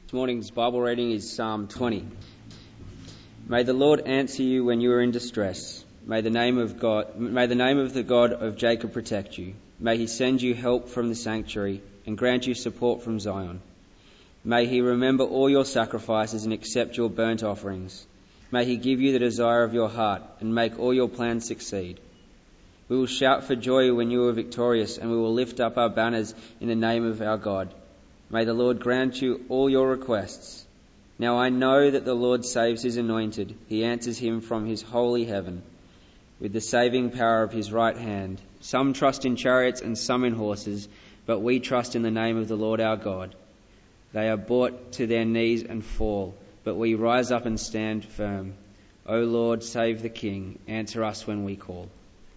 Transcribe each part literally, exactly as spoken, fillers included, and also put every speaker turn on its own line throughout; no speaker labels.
This morning's Bible reading is Psalm twenty. May the Lord answer you when you are in distress. May the name of God, may the name of the God of Jacob protect you. May he send you help from the sanctuary and grant you support from Zion. May he remember all your sacrifices and accept your burnt offerings. May he give you the desire of your heart and make all your plans succeed. We will shout for joy when you are victorious, and we will lift up our banners in the name of our God. May the Lord grant you all your requests. Now I know that the Lord saves his anointed. He answers him from his holy heaven with the saving power of his right hand. Some trust in chariots and some in horses, but we trust in the name of the Lord our God. They are brought to their knees and fall, but we rise up and stand firm. O Lord, save the King. Answer us when we call.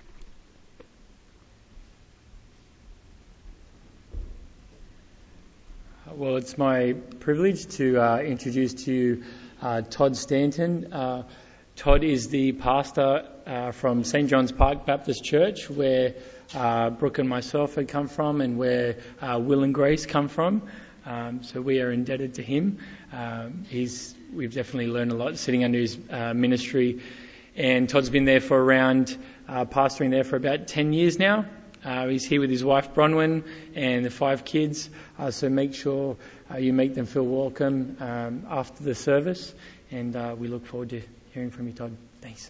Well, it's my privilege to uh, introduce to you uh, Todd Stanton. Uh, Todd is the pastor uh, from Saint John's Park Baptist Church, where uh, Brooke and myself had come from, and where uh, Will and Grace come from. Um, so we are indebted to him. Um, he's we've definitely learned a lot sitting under his uh, ministry, and Todd's been there for around uh, pastoring there for about ten years now. Uh, he's here with his wife Bronwyn and the five kids, uh, so make sure uh, you make them feel welcome um, after the service, and uh, we look forward to hearing from you, Todd. Thanks.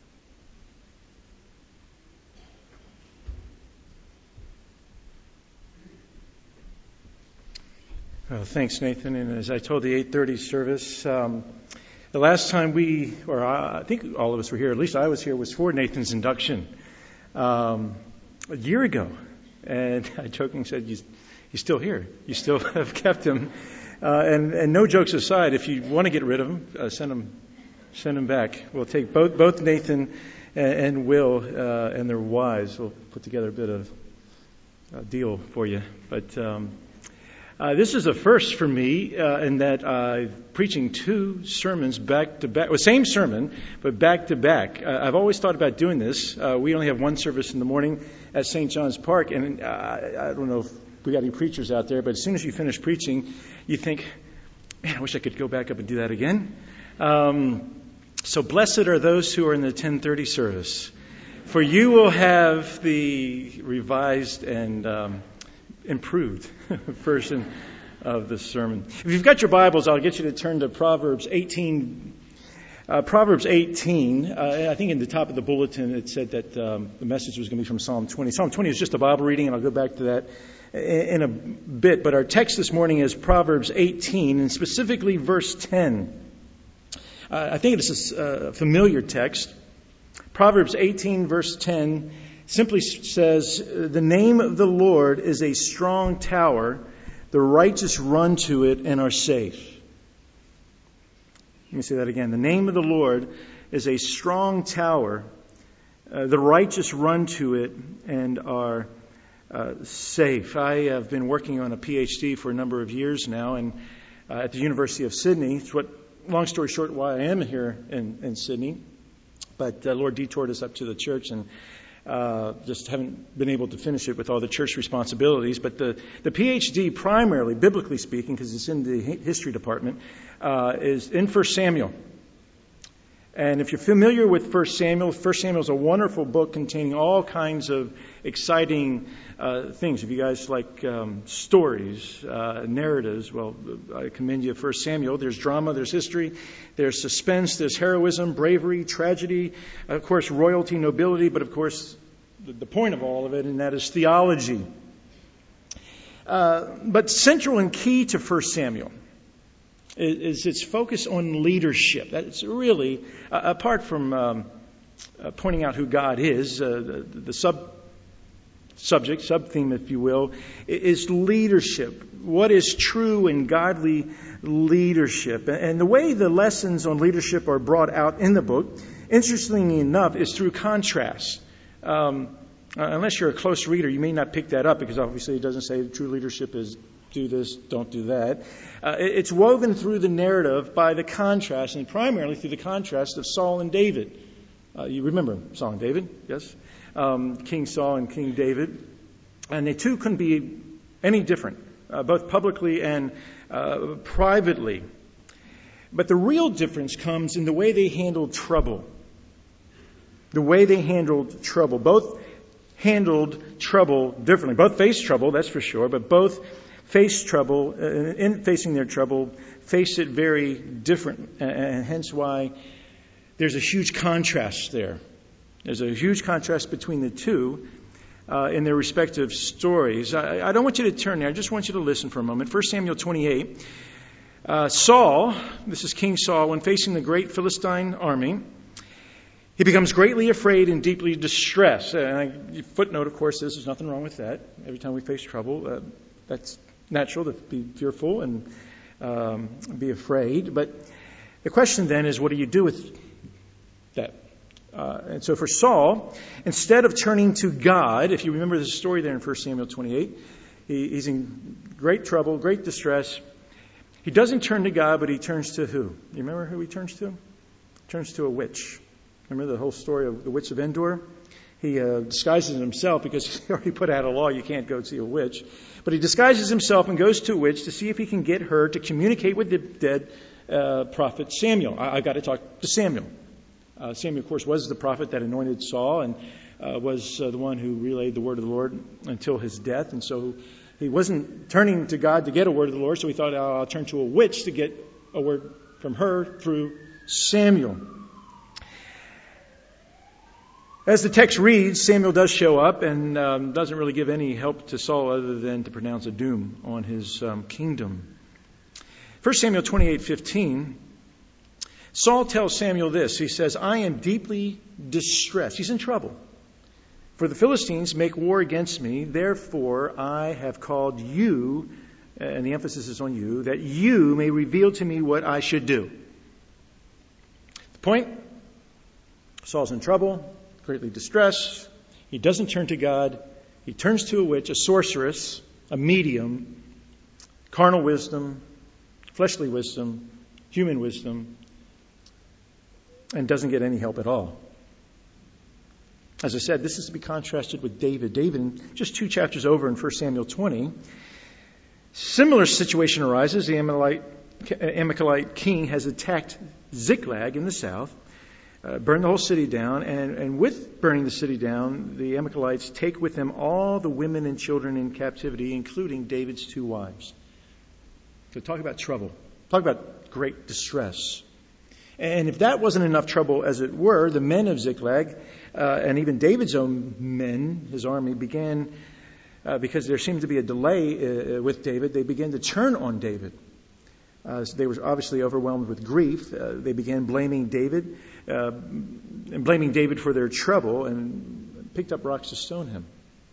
Well, thanks, Nathan. And as I told the eight thirty service, um, the last time we, or I think all of us were here, at least I was here, was for Nathan's induction. Um, A year ago, and I jokingly said, you, "He's still here. You still have kept him." Uh, and, and no jokes aside, if you want to get rid of him, uh, send him, send him back. We'll take both both Nathan and, and Will uh, and their wives. We'll put together a bit of a deal for you. But um, uh, this is a first for me uh, in that I'm uh, preaching two sermons back to back. Well, same sermon, but back to back. Uh, I've always thought about doing this. Uh, we only have one service in the morning at Saint John's Park, and uh, I don't know if we got any preachers out there, but as soon as you finish preaching, you think, man, I wish I could go back up and do that again. Um, so blessed are those who are in the ten thirty service, for you will have the revised and um, improved version of the sermon. If you've got your Bibles, I'll get you to turn to Proverbs eighteen. Uh, Proverbs eighteen, uh, I think in the top of the bulletin it said that um, the message was going to be from Psalm twenty. Psalm twenty is just a Bible reading, and I'll go back to that in, in a bit. But our text this morning is Proverbs eighteen, and specifically verse ten. Uh, I think it's a uh, familiar text. Proverbs eighteen, verse ten, simply says, "The name of the Lord is a strong tower. The righteous run to it and are safe." Let me say that again. The name of the Lord is a strong tower. Uh, the righteous run to it and are uh, safe. I have been working on a P H D for a number of years now, and uh, at the University of Sydney. It's what, long story short, why I am here in, in Sydney. But uh, Lord detoured us up to the church, and uh, just haven't been able to finish it with all the church responsibilities. But the, the P H D, primarily, biblically speaking, because it's in the history department, uh, is in First Samuel. And if you're familiar with First Samuel, First Samuel is a wonderful book containing all kinds of exciting uh, things. If you guys like um, stories, uh, narratives, well, I commend you First Samuel. There's drama, there's history, there's suspense, there's heroism, bravery, tragedy, of course, royalty, nobility, but of course, the, the point of all of it, and that is theology. Uh, but central and key to First Samuel is its focus on leadership. That's really, uh, apart from um, uh, pointing out who God is, uh, the, the sub subject, sub theme, if you will, is leadership. What is true and godly leadership? And the way the lessons on leadership are brought out in the book, interestingly enough, is through contrast. Um, uh, unless you're a close reader, you may not pick that up, because obviously it doesn't say true leadership is do this, don't do that. Uh, it's woven through the narrative by the contrast, and primarily through the contrast of Saul and David. Uh, you remember Saul and David, yes? Um, King Saul and King David. And they too couldn't be any different, uh, both publicly and uh, privately. But the real difference comes in the way they handled trouble. The way they handled trouble. Both handled trouble differently. Both faced trouble, that's for sure, but both faced trouble, uh, in facing their trouble, faced it very different, and hence why there's a huge contrast there. There's a huge contrast between the two uh, in their respective stories. I, I don't want you to turn there. I just want you to listen for a moment. First Samuel twenty-eight. Uh, Saul, this is King Saul, when facing the great Philistine army, he becomes greatly afraid and deeply distressed. And I, footnote, of course, is there's nothing wrong with that. Every time we face trouble, uh, that's natural to be fearful and um, be afraid. But the question then is, what do you do with that? Uh, and so for Saul, instead of turning to God, if you remember the story there in First Samuel twenty-eight, he, he's in great trouble, great distress. He doesn't turn to God, but he turns to who? You remember who he turns to? He turns to a witch. Remember the whole story of the witch of Endor? He uh, disguises himself because he already put out a law, you can't go see a witch. But he disguises himself and goes to a witch to see if he can get her to communicate with the dead uh, prophet Samuel. I, I've got to talk to Samuel. Uh, Samuel, of course, was the prophet that anointed Saul and uh, was uh, the one who relayed the word of the Lord until his death. And so he wasn't turning to God to get a word of the Lord, so he thought, oh, I'll turn to a witch to get a word from her through Samuel. As the text reads, Samuel does show up and um, doesn't really give any help to Saul other than to pronounce a doom on his um, kingdom. First Samuel twenty-eight fifteen, Saul tells Samuel this. He says, I am deeply distressed. He's in trouble. For the Philistines make war against me, therefore I have called you, and the emphasis is on you, that you may reveal to me what I should do. The point, Saul's in trouble, greatly distressed. He doesn't turn to God. He turns to a witch, a sorceress, a medium, carnal wisdom, fleshly wisdom, human wisdom, and doesn't get any help at all. As I said, this is to be contrasted with David. David, just two chapters over in First Samuel twenty, similar situation arises. The Amalekite, Amalekite king has attacked Ziklag in the south, uh, burned the whole city down, and, and with burning the city down, the Amalekites take with them all the women and children in captivity, including David's two wives. So talk about trouble. Talk about great distress. And if that wasn't enough trouble, as it were, the men of Ziklag, uh, and even David's own men, his army, began, uh, because there seemed to be a delay uh, with David, they began to turn on David. Uh, so they were obviously overwhelmed with grief. Uh, they began blaming David, uh, and blaming David for their trouble, and picked up rocks to stone him.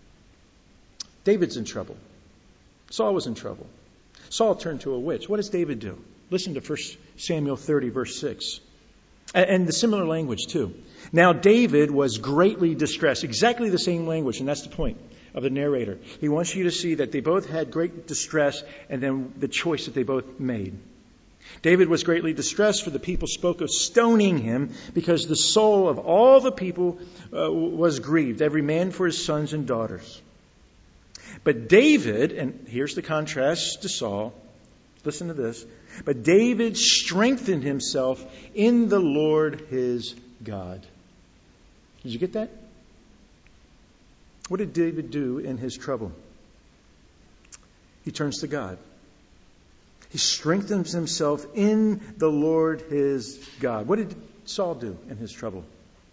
David's in trouble. Saul was in trouble. Saul turned to a witch. What does David do? Listen to First Samuel thirty, verse six. And the similar language, too. Now, David was greatly distressed. Exactly the same language, and that's the point of the narrator. He wants you to see that they both had great distress and then the choice that they both made. David was greatly distressed, for the people spoke of stoning him because the soul of all the people uh, was grieved, every man for his sons and daughters. But David, and here's the contrast to Saul, listen to this. But David strengthened himself in the Lord his God. Did you get that? What did David do in his trouble? He turns to God. He strengthens himself in the Lord his God. What did Saul do in his trouble?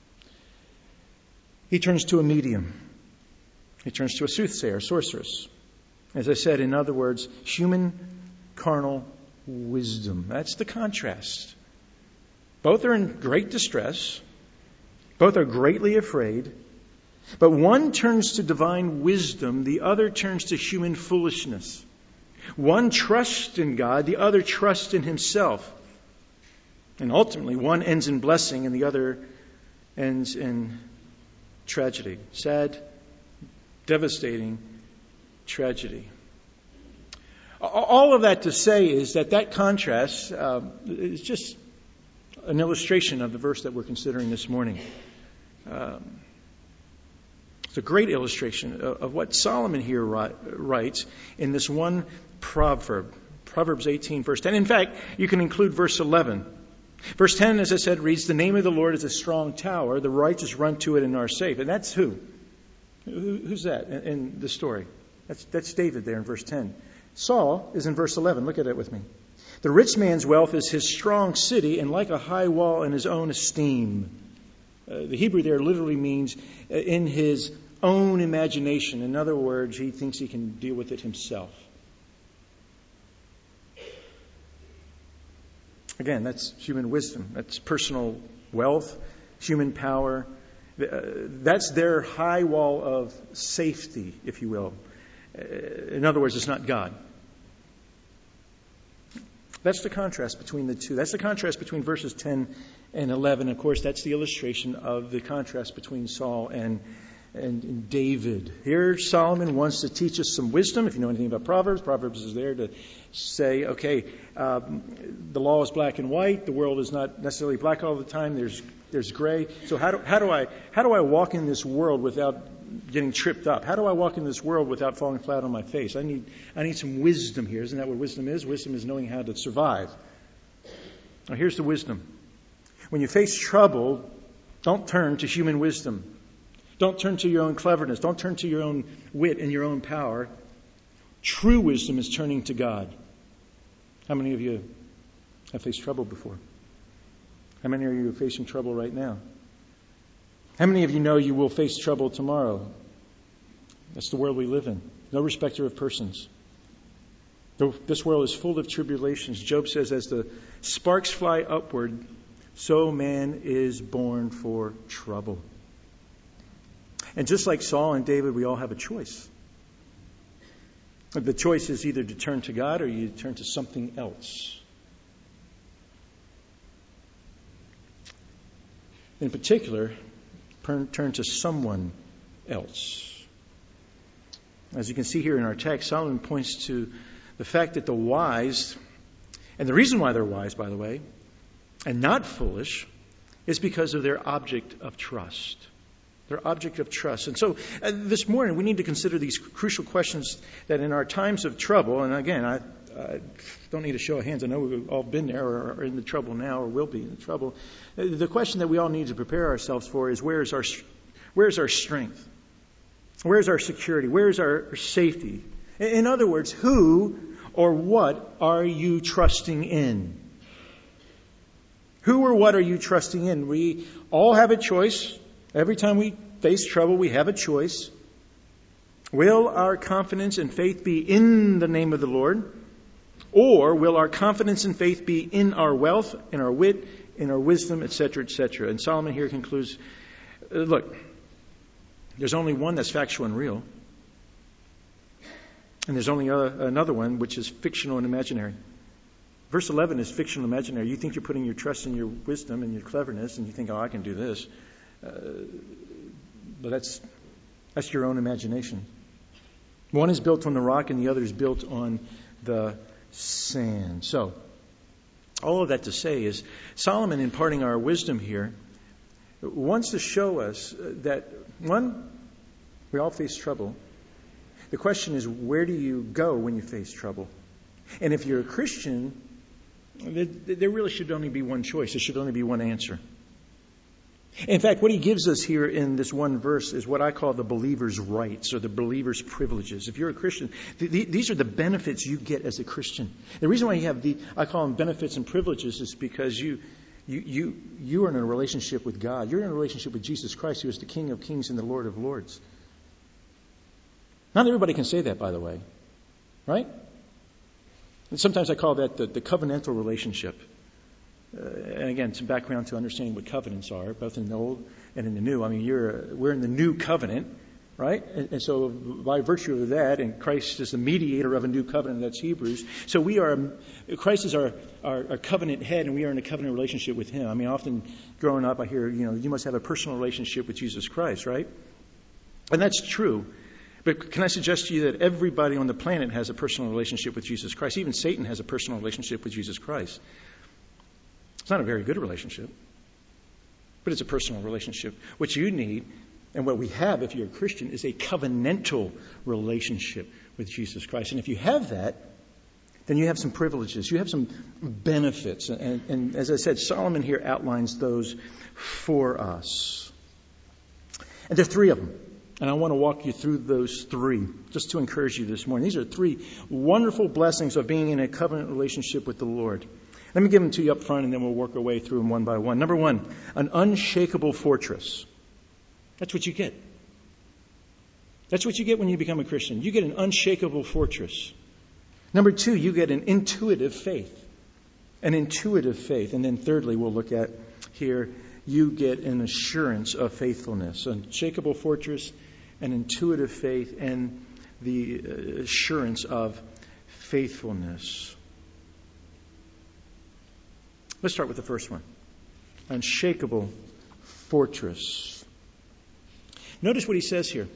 He turns to a medium. He turns to a soothsayer, sorceress. As I said, in other words, human carnal wisdom. That's the contrast. Both are in great distress. Both are greatly afraid. But one turns to divine wisdom. The other turns to human foolishness. One trusts in God. The other trusts in himself. And ultimately, one ends in blessing and the other ends in tragedy. Sad, devastating tragedy. All of that to say is that that contrast uh, is just an illustration of the verse that we're considering this morning. Um, it's a great illustration of, of what Solomon here write, writes in this one proverb, Proverbs eighteen, verse ten. In fact, you can include verse eleven. Verse ten, as I said, reads, "The name of the Lord is a strong tower. The righteous run to it and are safe." And that's who? who who's that in, in the story? That's, that's David there in verse ten. Saul is in verse eleven. Look at it with me. "The rich man's wealth is his strong city, and like a high wall in his own esteem." Uh, the Hebrew there literally means uh, in his own imagination. In other words, he thinks he can deal with it himself. Again, that's human wisdom. That's personal wealth, human power. Uh, that's their high wall of safety, if you will. Uh, in other words, it's not God. That's the contrast between the two. That's the contrast between verses ten and eleven. Of course, that's the illustration of the contrast between Saul and, and, and David. Here, Solomon wants to teach us some wisdom. If you know anything about Proverbs, Proverbs is there to say, okay, um, the law is black and white. The world is not necessarily black all the time. There's there's gray. So how do how do I how do I walk in this world without getting tripped up? How do I walk in this world without falling flat on my face? I need I need some wisdom here. Isn't that what wisdom is? Wisdom is knowing how to survive. Now here's the wisdom. When you face trouble, don't turn to human wisdom. Don't turn to your own cleverness. Don't turn to your own wit and your own power. True wisdom is turning to God. How many of you have faced trouble before? How many of you are facing trouble right now? How many of you know you will face trouble tomorrow? That's the world we live in. No respecter of persons. This world is full of tribulations. Job says, as the sparks fly upward, so man is born for trouble. And just like Saul and David, we all have a choice. The choice is either to turn to God or you turn to something else. In particular, turn, turn to someone else. As you can see here in our text, Solomon points to the fact that the wise, and the reason why they're wise, by the way, and not foolish, is because of their object of trust. Their object of trust. And so uh, this morning we need to consider these crucial questions that in our times of trouble, and again, I, I don't need a show of hands. I know we've all been there or are in the trouble now or will be in the trouble. Uh, the question that we all need to prepare ourselves for is where is our, where is our strength? Where is our security? Where is our safety? In, in other words, who or what are you trusting in? Who or what are you trusting in? We all have a choice. Every time we face trouble, we have a choice. Will our confidence and faith be in the name of the Lord? Or will our confidence and faith be in our wealth, in our wit, in our wisdom, et cetera, et cetera? And Solomon here concludes, uh, look, there's only one that's factual and real. And there's only a, another one which is fictional and imaginary. Verse eleven is fictional and imaginary. You think you're putting your trust in your wisdom and your cleverness, and you think, oh, I can do this. Uh, but that's that's your own imagination. One is built on the rock and the other is built on the sand. So, all of that to say is Solomon, imparting our wisdom here, wants to show us that, one, we all face trouble. The question is, where do you go when you face trouble? And if you're a Christian, there really should only be one choice. There should only be one answer. In fact, what he gives us here in this one verse is what I call the believer's rights or the believer's privileges. If you're a Christian, th- th- these are the benefits you get as a Christian. The reason why you have the, I call them benefits and privileges, is because you, you, you, you are in a relationship with God. You're in a relationship with Jesus Christ, who is the King of Kings and the Lord of Lords. Not everybody can say that, by the way. Right? And sometimes I call that the, the covenantal relationship. Uh, and again, some background to understanding what covenants are, both in the Old and in the New. I mean, you're we're in the New Covenant, right? And, and so by virtue of that, and Christ is the mediator of a new covenant, that's Hebrews. So we are, Christ is our, our, our covenant head, and we are in a covenant relationship with Him. I mean, often growing up, I hear, you know, you must have a personal relationship with Jesus Christ, right? And that's true. But can I suggest to you that everybody on the planet has a personal relationship with Jesus Christ? Even Satan has a personal relationship with Jesus Christ. It's not a very good relationship, but it's a personal relationship. What you need, and what we have if you're a Christian, is a covenantal relationship with Jesus Christ. And if you have that, then you have some privileges. You have some benefits. And, and as I said, Solomon here outlines those for us. And there are three of them. And I want to walk you through those three, just to encourage you this morning. These are three wonderful blessings of being in a covenant relationship with the Lord. Let me give them to you up front, and then we'll work our way through them one by one. Number one, an unshakable fortress. That's what you get. That's what you get when you become a Christian. You get an unshakable fortress. Number two, you get an intuitive faith. An intuitive faith. And then thirdly, we'll look at here, you get an assurance of faithfulness. An unshakable fortress, an intuitive faith, and the assurance of faithfulness. Let's start with the first one. Unshakable fortress. Notice what he says here.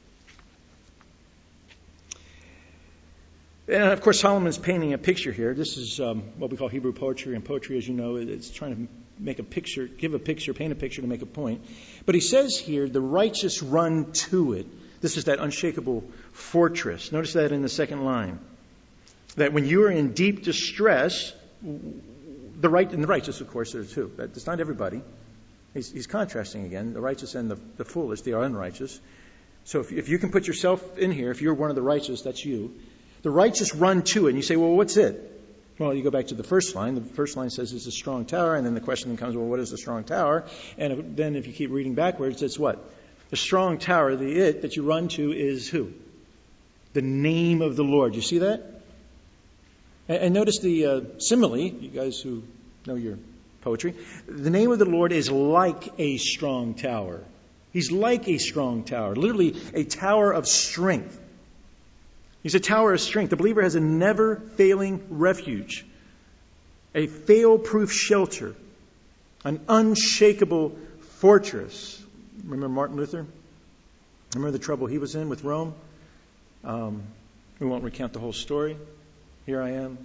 And of course, Solomon's painting a picture here. This is um, what we call Hebrew poetry. And poetry, as you know, it's trying to make a picture, give a picture, paint a picture to make a point. But he says here, the righteous run to it. This is that unshakable fortress. Notice that in the second line. That when you are in deep distress, the right and the righteous, of course, are too. That's not everybody. He's, he's contrasting again. The righteous and the, the foolish, they are unrighteous. So if, if you can put yourself in here, if you're one of the righteous, that's you. The righteous run to it. And you say, well, what's it? Well, you go back to the first line. The first line says it's a strong tower. And then the question comes, well, what is a strong tower? And then if you keep reading backwards, it's what? The strong tower, the it that you run to is who? The name of the Lord. You see that? And, and notice the uh, simile, you guys who know your poetry. The name of the Lord is like a strong tower. He's like a strong tower. Literally a tower of strength. He's a tower of strength. The believer has a never-failing refuge, a fail-proof shelter, an unshakable fortress. Remember Martin Luther? Remember the trouble he was in with Rome? Um, we won't recount the whole story. Here I am.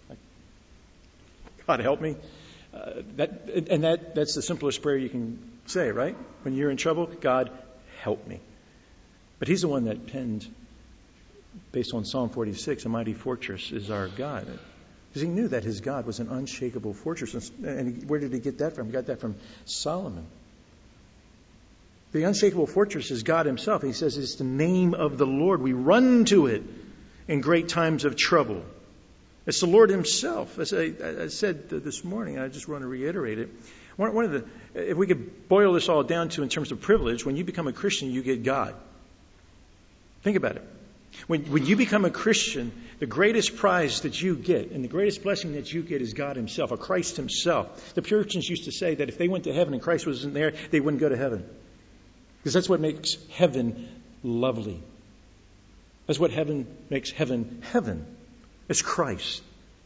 God help me. Uh, that and that that's the simplest prayer you can say, right? When you're in trouble, God help me. But he's the one that penned, based on Psalm forty-six, a mighty fortress is our God. Because he knew that his God was an unshakable fortress. And where did he get that from? He got that from Solomon. The unshakable fortress is God himself. He says it's the name of the Lord. We run to it in great times of trouble. It's the Lord himself. As I, I said this morning, I just want to reiterate it. One, one of the, if we could boil this all down to in terms of privilege, when you become a Christian, you get God. Think about it. When, when you become a Christian, the greatest prize that you get and the greatest blessing that you get is God himself, or Christ himself. The Puritans used to say that if they went to heaven and Christ wasn't there, they wouldn't go to heaven. Because that's what makes heaven lovely. That's what heaven makes heaven heaven. It's Christ.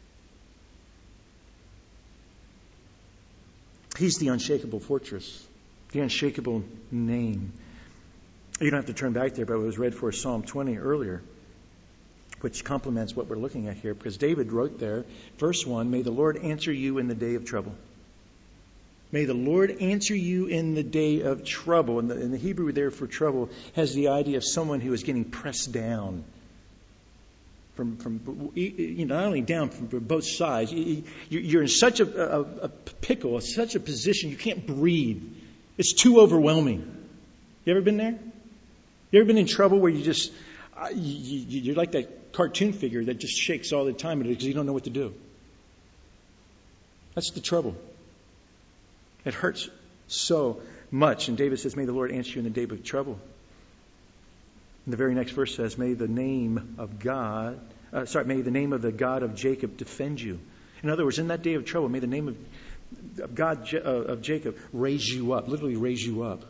He's the unshakable fortress, the unshakable name. You don't have to turn back there, but it was read for Psalm twenty earlier, which complements what we're looking at here, because David wrote there, verse one, may the Lord answer you in the day of trouble. May the Lord answer you in the day of trouble. And the, and the Hebrew there for trouble has the idea of someone who is getting pressed down. From, from you know, not only down from both sides. You're in such a, a, a pickle, such a position, you can't breathe. It's too overwhelming. You ever been there? You ever been in trouble where you just, uh, you, you're like that cartoon figure that just shakes all the time because you don't know what to do? That's the trouble. It hurts so much. And David says, may the Lord answer you in the day of trouble. And the very next verse says, may the name of God, uh, sorry, may the name of the God of Jacob defend you. In other words, in that day of trouble, may the name of, of God uh, of Jacob raise you up, literally raise you up.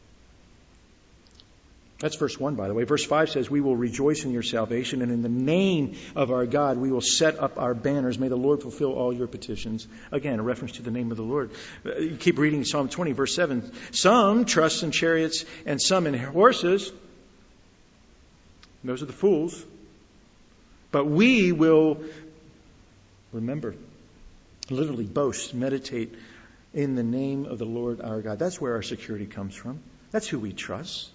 That's verse one, by the way. Verse five says, we will rejoice in your salvation, and in the name of our God, we will set up our banners. May the Lord fulfill all your petitions. Again, a reference to the name of the Lord. You keep reading Psalm twenty, verse seven. Some trust in chariots and some in horses. Those are the fools. But we will remember, literally boast, meditate in the name of the Lord our God. That's where our security comes from. That's who we trust.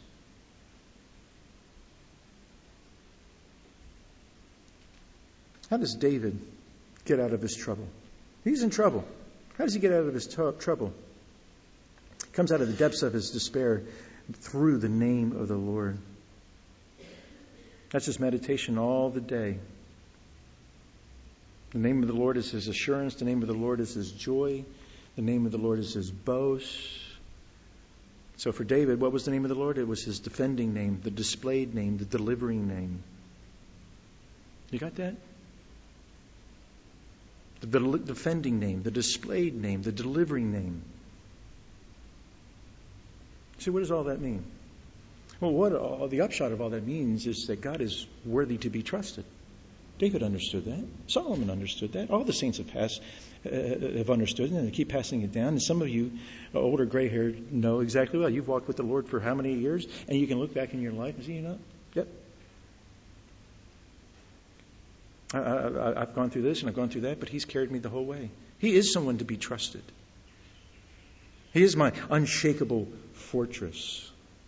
How does David get out of his trouble? He's in trouble. How does he get out of his t- trouble? He comes out of the depths of his despair through the name of the Lord. That's his meditation all the day. The name of the Lord is his assurance. The name of the Lord is his joy. The name of the Lord is his boast. So for David, what was the name of the Lord? It was his defending name, the displayed name, the delivering name. You got that? The defending name, the displayed name, the delivering name. See, what does all that mean? Well, what all, the upshot of all that means is that God is worthy to be trusted. David understood that. Solomon understood that. All the saints have passed, uh, have understood it, and they keep passing it down. And some of you, uh, older gray-haired, know exactly well. You've walked with the Lord for how many years? And you can look back in your life and see, you know, yep. I, I, I've gone through this and I've gone through that, but He's carried me the whole way. He is someone to be trusted. He is my unshakable fortress.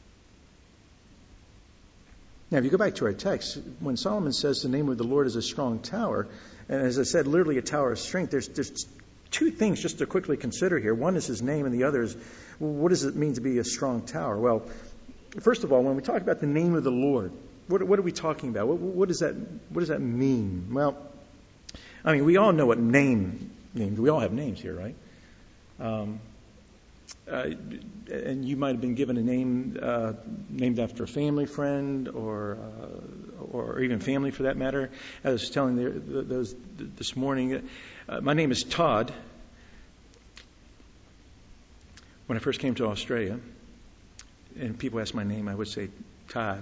Now, if you go back to our text, when Solomon says the name of the Lord is a strong tower, and as I said, literally a tower of strength, there's, there's two things just to quickly consider here. One is his name, and the other is, what does it mean to be a strong tower? Well, first of all, when we talk about the name of the Lord, what, what are we talking about? What, what does that what does that mean? Well, I mean, we all know what name means. We all have names here, right? Um, uh, and you might have been given a name uh, named after a family friend, or uh, or even family for that matter. I was telling the, the, those this morning, uh, my name is Todd. When I first came to Australia, and people asked my name, I would say Todd.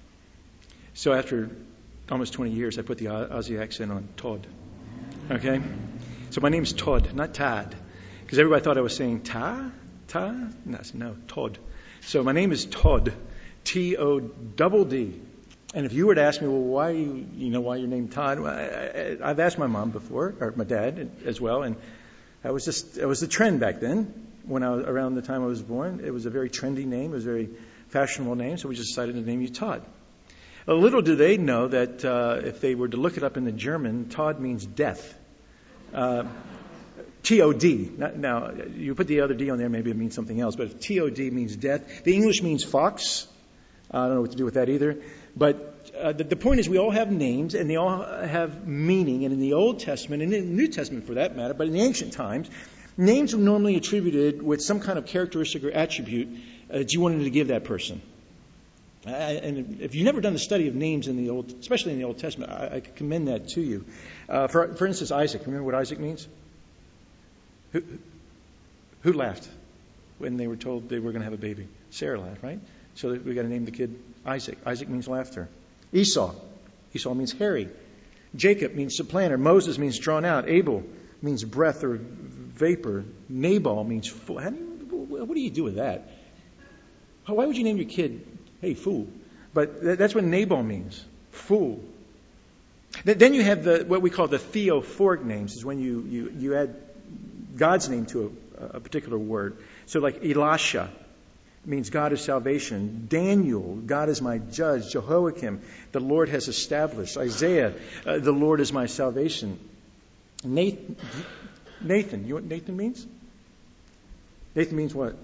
So after almost twenty years, I put the Aussie accent on Todd. Okay? So my name's Todd, not Todd. Because everybody thought I was saying Ta? Ta? No, no, Todd. So my name is Todd. T O D D. And if you were to ask me, well, why you, you know, why you're named Todd? Well, I, I, I've asked my mom before, or my dad as well, and that was just, it was the trend back then. When I was, around the time I was born, it was a very trendy name. It was a very fashionable name, so we just decided to name you Todd. A little do they know that uh, if they were to look it up in the German, Todd means death. Uh, T O D. Now, you put the other D on there, maybe it means something else, but T O D means death. The English means fox. I don't know what to do with that either. But uh, the, the point is we all have names, and they all have meaning. And in the Old Testament, and in the New Testament for that matter, but in the ancient times, names were normally attributed with some kind of characteristic or attribute uh, that you wanted to give that person. Uh, and if you've never done the study of names in the Old, especially in the Old Testament, I, I commend that to you. Uh, for, for instance, Isaac. Remember what Isaac means? Who, who laughed when they were told they were going to have a baby? Sarah laughed, right? So we got to name the kid Isaac. Isaac means laughter. Esau. Esau means hairy. Jacob means supplanter. Moses means drawn out. Abel means breath or vapor. Nabal means fool. How do you, what do you do with that? Why would you name your kid, hey, fool? But that's what Nabal means, fool. Then you have the what we call the theophoric names, is when you, you, you add God's name to a, a particular word. So like Elisha means God is salvation. Daniel, God is my judge. Jehoiakim, the Lord has established. Isaiah, uh, the Lord is my salvation. Nathan, Nathan, you know what Nathan means? Nathan means what?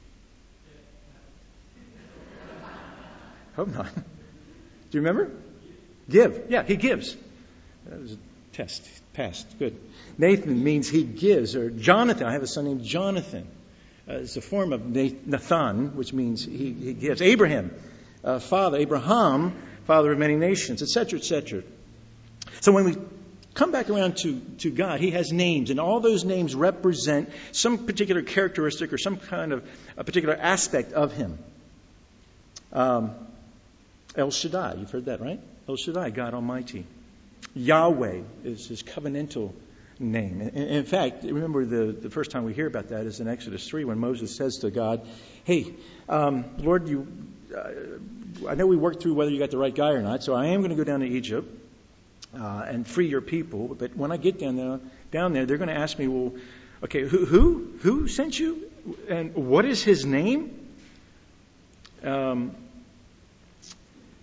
Hope not. Do you remember? Give. Yeah, he gives. That was a test. Passed. Good. Nathan means he gives. Or Jonathan. I have a son named Jonathan. Uh, it's a form of Nathan, which means he, he gives. Abraham, uh, father. Abraham, father of many nations, et cetera, et cetera. So when we come back around to, to God, He has names, and all those names represent some particular characteristic or some kind of a particular aspect of Him. Um, El Shaddai, you've heard that, right? El Shaddai, God Almighty. Yahweh is His covenantal name. In, in fact, remember the, the first time we hear about that is in Exodus three, when Moses says to God, hey, um, Lord, you, uh, I know we worked through whether you got the right guy or not, so I am going to go down to Egypt uh, and free your people. But when I get down there, down there, they're going to ask me, well, okay, who, who, who sent you? And what is his name? Um,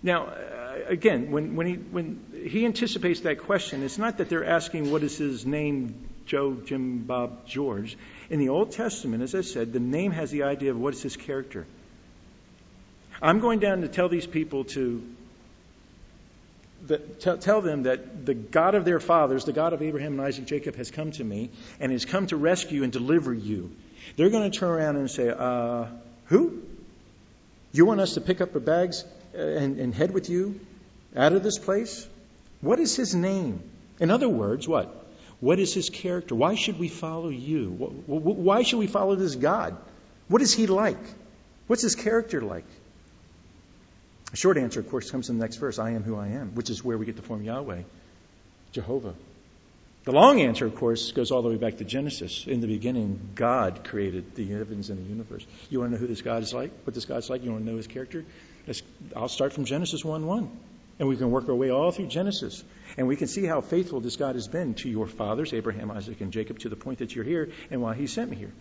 Now, uh, again, when, when, he, when he anticipates that question, it's not that they're asking what is his name, Joe, Jim, Bob, George. In the Old Testament, as I said, the name has the idea of what is his character. I'm going down to tell these people to the, tell, tell them that the God of their fathers, the God of Abraham and Isaac, Jacob, has come to me and has come to rescue and deliver you. They're going to turn around and say, uh, who? You want us to pick up our bags and, and head with you out of this place? What is his name? In other words, what? What is his character? Why should we follow you? Why should we follow this God? What is he like? What's his character like? The short answer, of course, comes in the next verse. I am who I am, which is where we get the form Yahweh, Jehovah. The long answer, of course, goes all the way back to Genesis. In the beginning, God created the heavens and the universe. You want to know who this God is like? What this God's like? You want to know his character? Let's, I'll start from Genesis one one. And we can work our way all through Genesis. And we can see how faithful this God has been to your fathers, Abraham, Isaac, and Jacob, to the point that you're here and why he sent me here.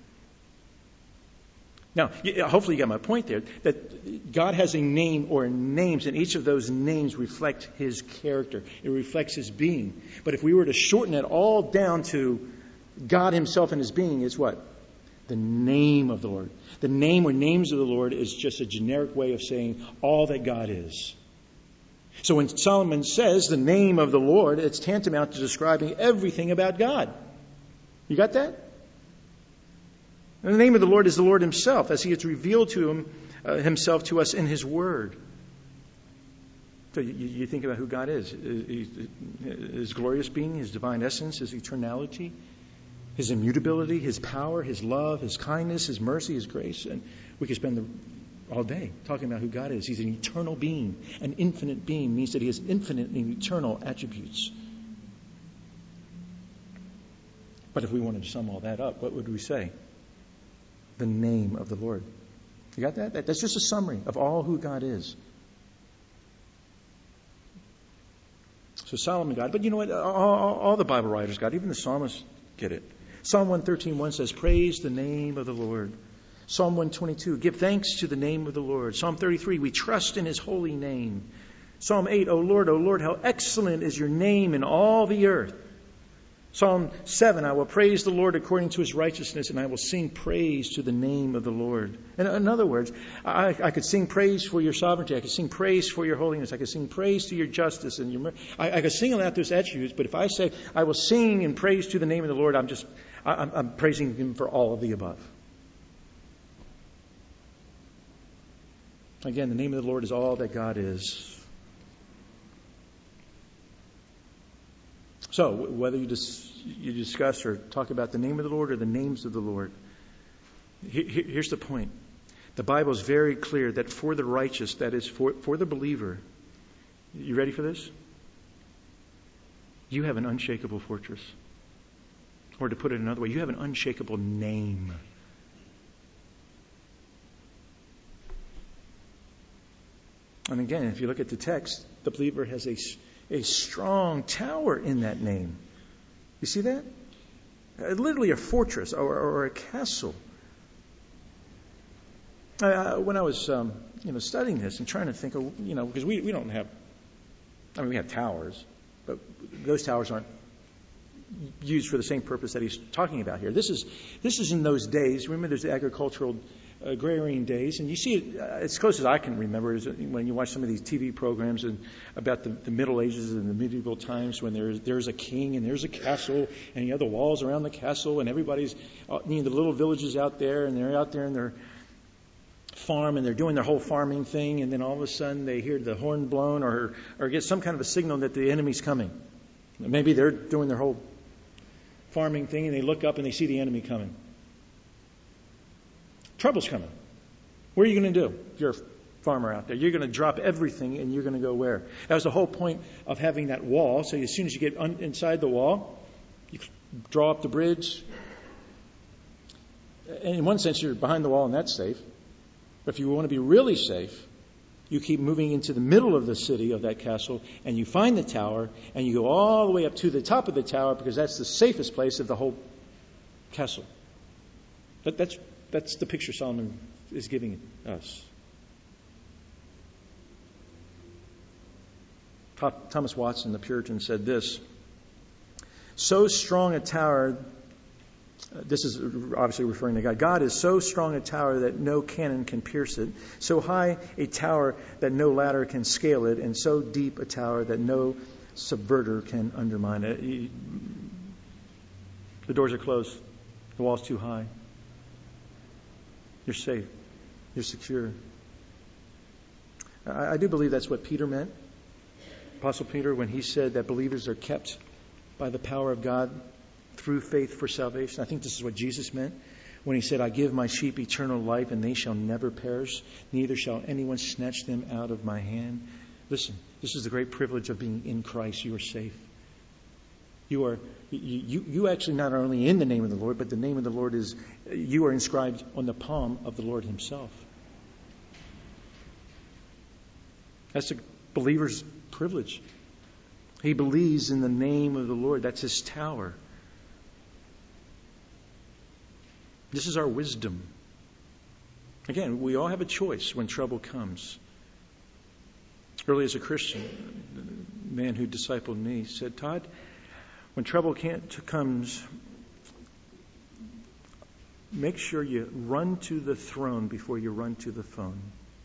Now, hopefully you got my point there, that God has a name or names, and each of those names reflect his character. It reflects his being. But if we were to shorten it all down to God himself and his being, it's what? The name of the Lord. The name or names of the Lord is just a generic way of saying all that God is. So when Solomon says the name of the Lord, it's tantamount to describing everything about God. You got that? And the name of the Lord is the Lord himself, as he has revealed to him uh, himself to us in his word. So you, you think about who God is. His glorious being, his divine essence, his eternality, his immutability, his power, his love, his kindness, his mercy, his grace. And we could spend the, all day talking about who God is. He's an eternal being. An infinite being means that he has infinite and eternal attributes. But if we wanted to sum all that up, what would we say? The name of the Lord. You got that? That's just a summary of all who God is. So Solomon got it. But you know what? All, all, all the Bible writers got it. Even the psalmists get it. Psalm one thirteen one says, praise the name of the Lord. Psalm one twenty-two, give thanks to the name of the Lord. Psalm thirty-three, we trust in his holy name. Psalm eight, O Lord, O Lord, how excellent is your name in all the earth. Psalm seven, I will praise the Lord according to his righteousness, and I will sing praise to the name of the Lord. And in other words, I, I could sing praise for your sovereignty. I could sing praise for your holiness. I could sing praise to your justice and your mercy. I, I could sing out those attributes, but if I say I will sing and praise to the name of the Lord, I'm just I, I'm, I'm praising him for all of the above. Again, the name of the Lord is all that God is. So, whether you, dis- you discuss or talk about the name of the Lord or the names of the Lord, he- here's the point. The Bible is very clear that for the righteous, that is, for, for the believer, you ready for this? You have an unshakable fortress. Or to put it another way, you have an unshakable name. And again, if you look at the text, the believer has a A strong tower in that name. You see that? Uh, literally a fortress or, or a castle. Uh, when I was, um, you know, studying this and trying to think of, you know, because we, we don't have, I mean, we have towers, but those towers aren't used for the same purpose that he's talking about here. This is this is in those days. Remember, there's the agricultural agrarian days, and you see it uh, as close as I can remember is when you watch some of these T V programs and about the, the Middle Ages and the medieval times when there's there's a king and there's a castle and you have the walls around the castle and everybody's uh, you know, the little villages out there and they're out there in their farm and they're doing their whole farming thing, and then all of a sudden they hear the horn blown or or get some kind of a signal that the enemy's coming. Maybe they're doing their whole farming thing and they look up and they see the enemy coming. Trouble's coming. What are you going to do if you're a farmer out there? You're going to drop everything and you're going to go where? That was the whole point of having that wall. So as soon as you get un- inside the wall, you draw up the bridge. And in one sense, you're behind the wall and that's safe. But if you want to be really safe, you keep moving into the middle of the city of that castle and you find the tower and you go all the way up to the top of the tower because that's the safest place of the whole castle. That, that's That's the picture Solomon is giving us. Thomas Watson, the Puritan, said this: so strong a tower, this is obviously referring to God, God is so strong a tower that no cannon can pierce it, so high a tower that no ladder can scale it, and so deep a tower that no subverter can undermine it. The doors are closed. The wall's too high. You're safe. You're secure. I, I do believe that's what Peter meant, Apostle Peter, when he said that believers are kept by the power of God through faith for salvation. I think this is what Jesus meant when he said, I give my sheep eternal life, and they shall never perish, neither shall anyone snatch them out of my hand. Listen, this is the great privilege of being in Christ. You are safe. You are you, you actually not only in the name of the Lord, but the name of the Lord is, you are inscribed on the palm of the Lord himself. That's a believer's privilege. He believes in the name of the Lord. That's his tower. This is our wisdom. Again, we all have a choice when trouble comes. Early as a Christian, the man who discipled me said, Todd, when trouble can't, comes, make sure you run to the throne before you run to the phone.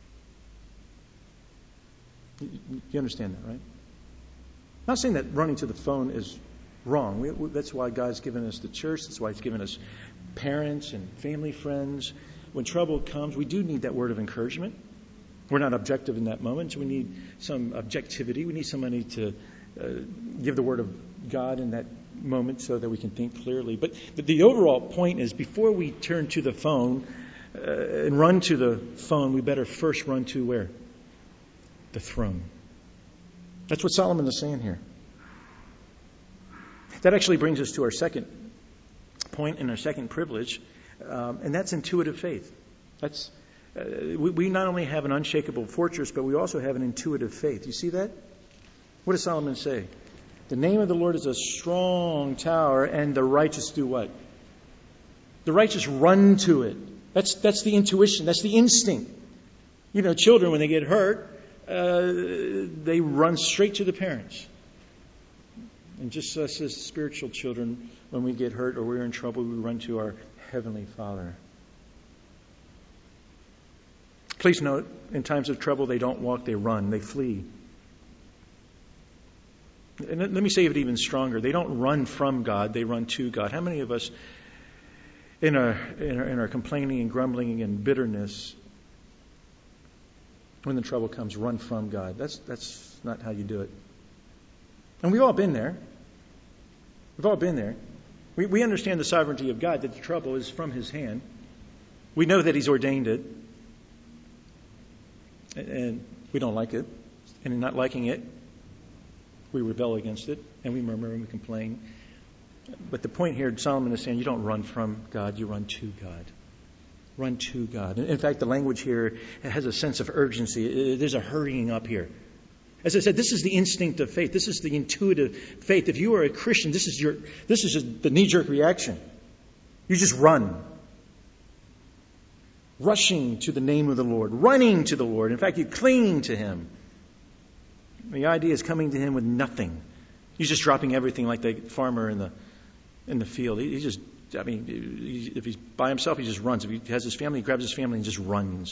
You understand that, right? I'm not saying that running to the phone is wrong. We, we, that's why God's given us the church. That's why He's given us parents and family friends. When trouble comes, we do need that word of encouragement. We're not objective in that moment, so we need some objectivity. We need somebody to uh, give the word of God in that moment so that we can think clearly. But, but the overall point is, before we turn to the phone uh, and run to the phone, we better first run to where? The throne. That's what Solomon is saying here. That actually brings us to our second point and our second privilege, um, and that's intuitive faith. That's uh, we, we not only have an unshakable fortress, but we also have an intuitive faith. You see that? What does Solomon say? The name of the Lord is a strong tower, and the righteous do what? The righteous run to it. That's that's the intuition. That's the instinct. You know, children, when they get hurt, uh, they run straight to the parents. And just us as spiritual children, when we get hurt or we're in trouble, we run to our Heavenly Father. Please note, in times of trouble, they don't walk, they run, they flee. And let me say it even stronger. They don't run from God, they run to God. How many of us, in our, in our, in our complaining and grumbling and bitterness, when the trouble comes, run from God? That's, that's not how you do it. And we've all been there. We've all been there. We, we understand the sovereignty of God, that the trouble is from His hand. We know that He's ordained it. And, and we don't like it. And in not liking it, we rebel against it. And we murmur and we complain. But the point here, Solomon is saying, you don't run from God, you run to God. Run to God. In fact, the language here has a sense of urgency. There's a hurrying up here. As I said, this is the instinct of faith. This is the intuitive faith. If you are a Christian, this is your this is just the knee-jerk reaction. You just run. Rushing to the name of the Lord. Running to the Lord. In fact, you're clinging to Him. The idea is coming to Him with nothing. He's just dropping everything like the farmer in the in the field. He, he just, I mean, he, if he's by himself, he just runs. If he has his family, he grabs his family and just runs.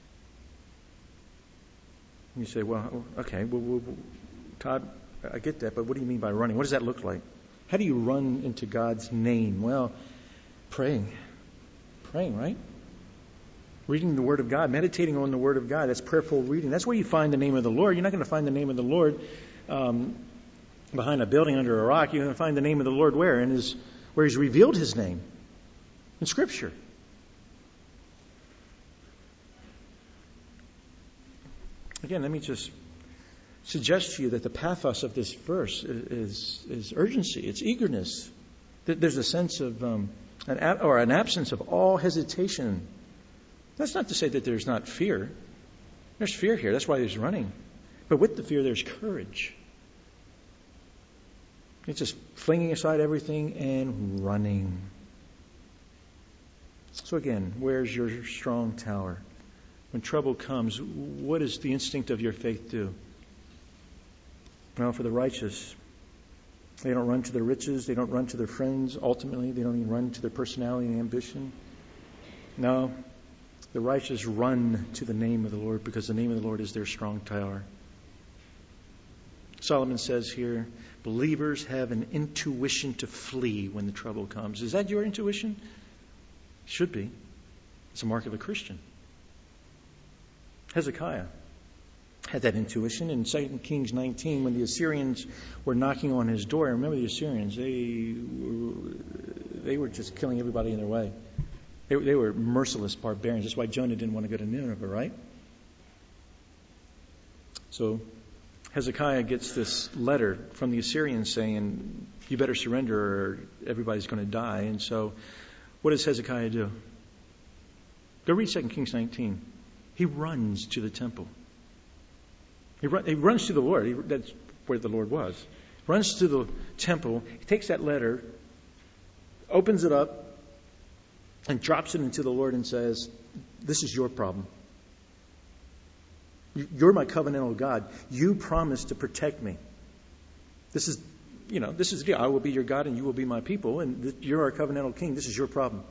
You say, well, okay, well, well, Todd, I get that, but what do you mean by running? What does that look like? How do you run into God's name? Well, praying. Praying, right? Reading the Word of God, meditating on the Word of God. That's prayerful reading. That's where you find the name of the Lord. You're not going to find the name of the Lord um, behind a building under a rock. You're going to find the name of the Lord where? In His, where He's revealed His name. In Scripture. Again, let me just suggest to you that the pathos of this verse is, is urgency. It's eagerness. There's a sense of, um, an, or an absence of all hesitation. That's not to say that there's not fear. There's fear here. That's why there's running. But with the fear, there's courage. It's just flinging aside everything and running. So again, where's your strong tower? When trouble comes, what does the instinct of your faith do? Well, for the righteous, they don't run to their riches. They don't run to their friends. Ultimately, they don't even run to their personality and ambition. No, the righteous run to the name of the Lord because the name of the Lord is their strong tower. Solomon says here, believers have an intuition to flee when the trouble comes. Is that your intuition? Should be. It's a mark of a Christian. Hezekiah had that intuition in Second Kings nineteen when the Assyrians were knocking on his door. I remember the Assyrians. They were, they were just killing everybody in their way. They, they were merciless barbarians. That's why Jonah didn't want to go to Nineveh, right? So Hezekiah gets this letter from the Assyrians saying, you better surrender or everybody's going to die. And so what does Hezekiah do? Go read Second Kings nineteen. He runs to the temple. He, run, he runs to the Lord. He, that's where the Lord was. Runs to the temple. He takes that letter, opens it up, and drops it into the Lord and says, this is your problem. You're my covenantal God. You promised to protect me. This is, you know, this is, yeah, I will be your God and you will be my people. And you're our covenantal king. This is your problem.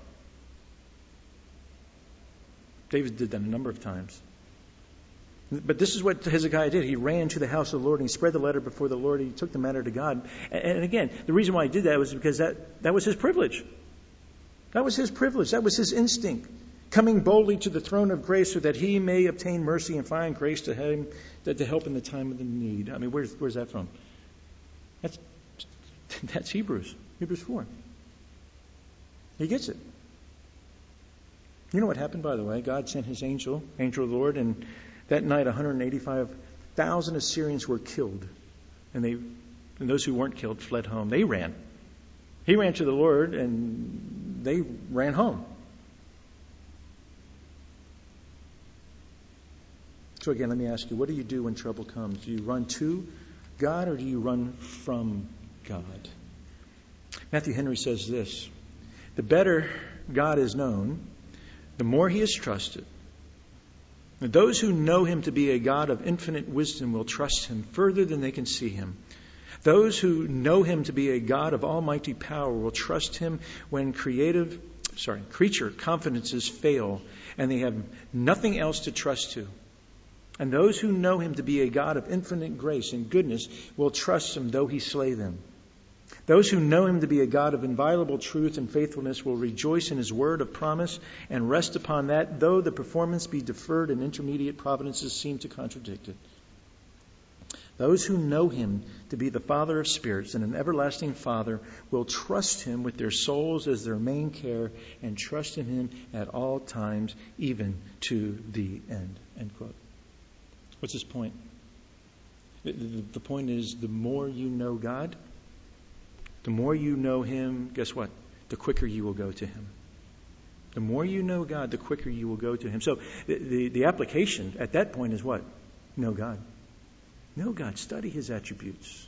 David did that a number of times. But this is what Hezekiah did. He ran to the house of the Lord and he spread the letter before the Lord. He took the matter to God. And again, the reason why he did that was because that, that was his privilege. That was his privilege. That was his instinct. Coming boldly to the throne of grace so that he may obtain mercy and find grace to him, to help in the time of the need. I mean, where's, where's that from? That's, that's Hebrews. Hebrews four. He gets it. You know what happened, by the way? God sent his angel, angel of the Lord, and that night one hundred eighty-five thousand Assyrians were killed. And they, and those who weren't killed fled home. They ran. He ran to the Lord, and they ran home. So again, let me ask you, what do you do when trouble comes? Do you run to God or do you run from God? Matthew Henry says this, the better God is known, the more he is trusted. And those who know him to be a God of infinite wisdom will trust him further than they can see him. Those who know him to be a God of almighty power will trust him when creative, sorry, creature confidences fail and they have nothing else to trust to. And those who know him to be a God of infinite grace and goodness will trust him though he slay them. Those who know him to be a God of inviolable truth and faithfulness will rejoice in his word of promise and rest upon that, though the performance be deferred and intermediate providences seem to contradict it. Those who know him to be the Father of spirits and an everlasting Father will trust him with their souls as their main care and trust in him at all times, even to the end. End quote. What's his point? The point is, the more you know God, the more you know him, guess what? The quicker you will go to him. The more you know God, the quicker you will go to him. So the, the, the application at that point is what? Know God. Know God. Study his attributes.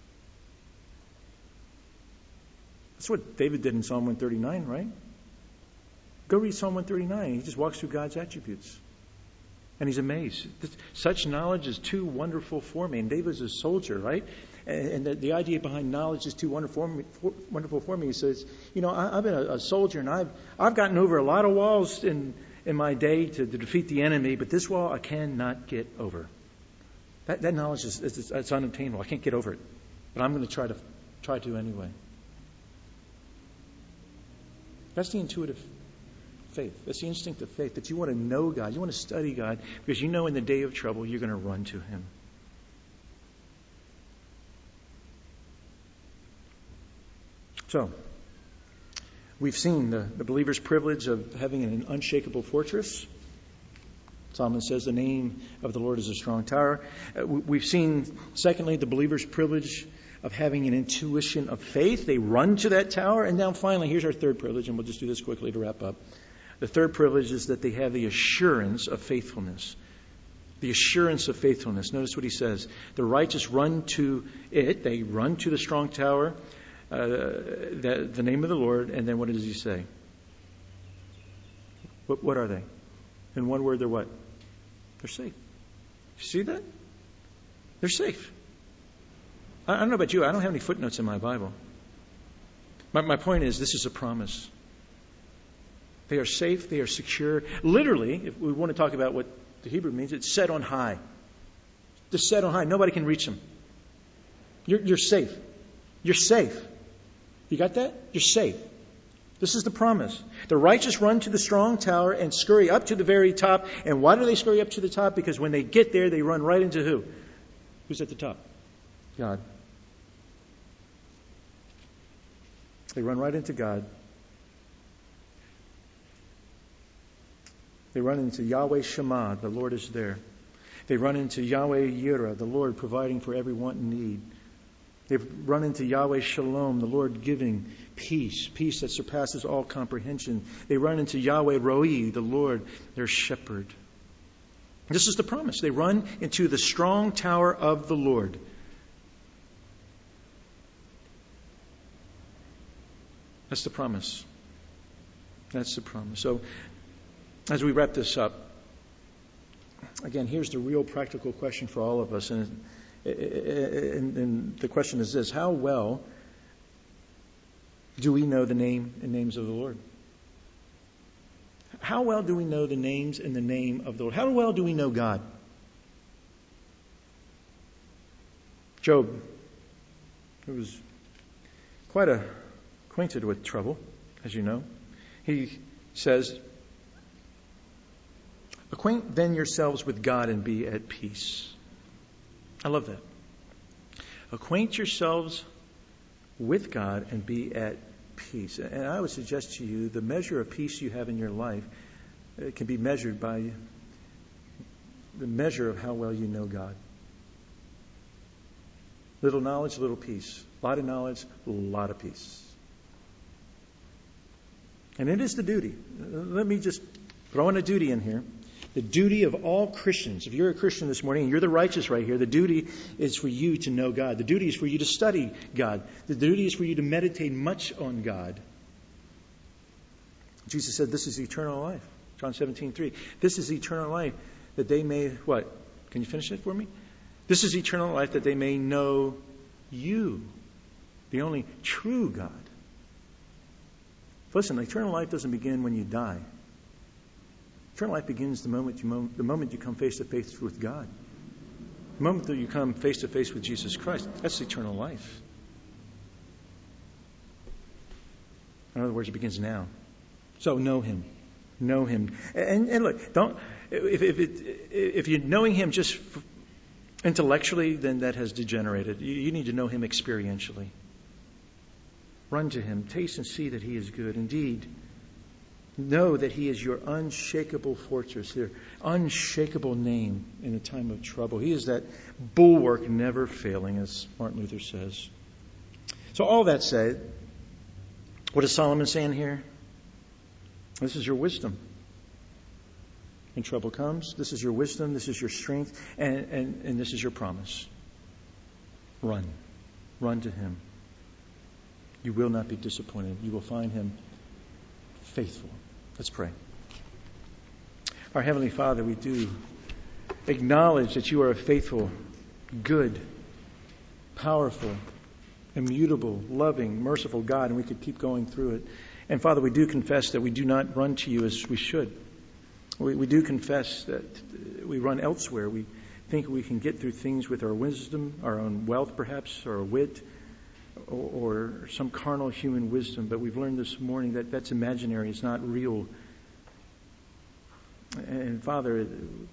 That's what David did in Psalm one thirty-nine, right? Go read Psalm one thirty-nine. He just walks through God's attributes. And he's amazed. Such knowledge is too wonderful for me. And David's a soldier, right? And the, the idea behind knowledge is too wonderful for me. For, wonderful for me. He says, you know, I, I've been a, a soldier and I've I've gotten over a lot of walls in in my day to, to defeat the enemy, but this wall I cannot get over. That that knowledge is, is it's unobtainable. I can't get over it, but I'm going to try to try to anyway. That's the intuitive faith. That's the instinct of faith, that you want to know God. You want to study God because you know in the day of trouble you're going to run to him. So, we've seen the, the believer's privilege of having an unshakable fortress. Solomon says the name of the Lord is a strong tower. Uh, we've seen, secondly, the believer's privilege of having an intuition of faith. They run to that tower. And now finally, here's our third privilege, and we'll just do this quickly to wrap up. The third privilege is that they have the assurance of faithfulness. The assurance of faithfulness. Notice what he says. The righteous run to it. They run to the strong tower, uh, the, the name of the Lord. And then what does he say? What, what are they? In one word, they're what? They're safe. You see that? They're safe. I don't know about you. I don't have any footnotes in my Bible. My, my point is, this is a promise. They are safe. They are secure. Literally, if we want to talk about what the Hebrew means, it's set on high. They're set on high. Nobody can reach them. You're, you're safe. You're safe. You got that? You're safe. This is the promise. The righteous run to the strong tower and scurry up to the very top. And why do they scurry up to the top? Because when they get there, they run right into who? Who's at the top? God. They run right into God. They run into Yahweh Shammah, the Lord is there. They run into Yahweh Yireh, the Lord providing for every want and need. They've run into Yahweh Shalom, the Lord giving peace, peace that surpasses all comprehension. They run into Yahweh Roi, the Lord, their shepherd. This is the promise. They run into the strong tower of the Lord. That's the promise. That's the promise. So, as we wrap this up, again, here's the real practical question for all of us. And, and, and the question is this: how well do we know the name and names of the Lord? How well do we know the names and the name of the Lord? How well do we know God? Job, who was quite a, acquainted with trouble, as you know, he says, "Acquaint then yourselves with God and be at peace." I love that. Acquaint yourselves with God and be at peace. And I would suggest to you the measure of peace you have in your life it can be measured by the measure of how well you know God. Little knowledge, little peace. A lot of knowledge, a lot of peace. And it is the duty. Let me just throw in a duty in here. The duty of all Christians, if you're a Christian this morning and you're the righteous right here, the duty is for you to know God. The duty is for you to study God. The duty is for you to meditate much on God. Jesus said, this is eternal life. John seventeen three. This is eternal life, that they may, what? Can you finish it for me? This is eternal life, that they may know you, the only true God. Listen, eternal life doesn't begin when you die. Eternal life begins the moment you mo- the moment you come face to face with God. The moment that you come face to face with Jesus Christ. That's eternal life. In other words, it begins now. So know Him, know Him, and, and look. Don't if if, it, if you're knowing Him just intellectually, then that has degenerated. You, you need to know Him experientially. Run to Him, taste and see that He is good. Indeed, know that He is your unshakable fortress, your unshakable name in a time of trouble. He is that bulwark never failing, as Martin Luther says. So all that said, what is Solomon saying here? This is your wisdom. When trouble comes, this is your wisdom, this is your strength, and, and, and this is your promise. Run. Run to Him. You will not be disappointed. You will find Him faithful. Let's pray. Our Heavenly Father, we do acknowledge that You are a faithful, good, powerful, immutable, loving, merciful God, and we could keep going through it. And Father, we do confess that we do not run to You as we should. We, we do confess that we run elsewhere. We think we can get through things with our wisdom, our own wealth perhaps, or our wit, or, or some carnal human wisdom. But we've learned this morning that that's imaginary. It's not real. And Father,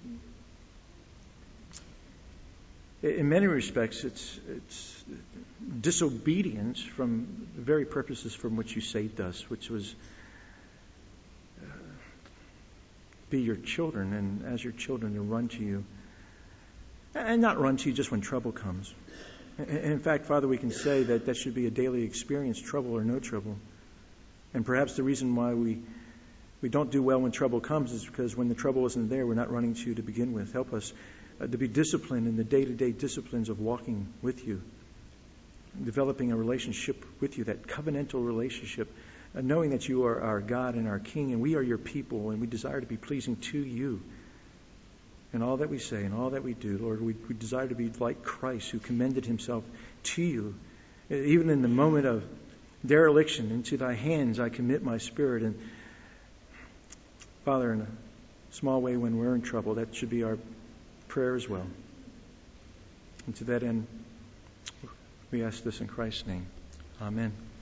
in many respects, it's it's disobedience from the very purposes from which You saved us, which was uh, be Your children, and as Your children to run to You, and not run to You just when trouble comes. In fact, Father, we can say that that should be a daily experience, trouble or no trouble. And perhaps the reason why we we don't do well when trouble comes is because when the trouble isn't there, we're not running to You to begin with. Help us uh, to be disciplined in the day-to-day disciplines of walking with You, developing a relationship with You, that covenantal relationship, uh, knowing that You are our God and our King, and we are Your people, and we desire to be pleasing to You. in all that we say and all that we do. Lord, we, we desire to be like Christ, who commended himself to you. Even in the moment of dereliction, into thy hands I commit my spirit. And Father, in a small way when we're in trouble, that should be our prayer as well. And to that end, we ask this in Christ's name. Amen.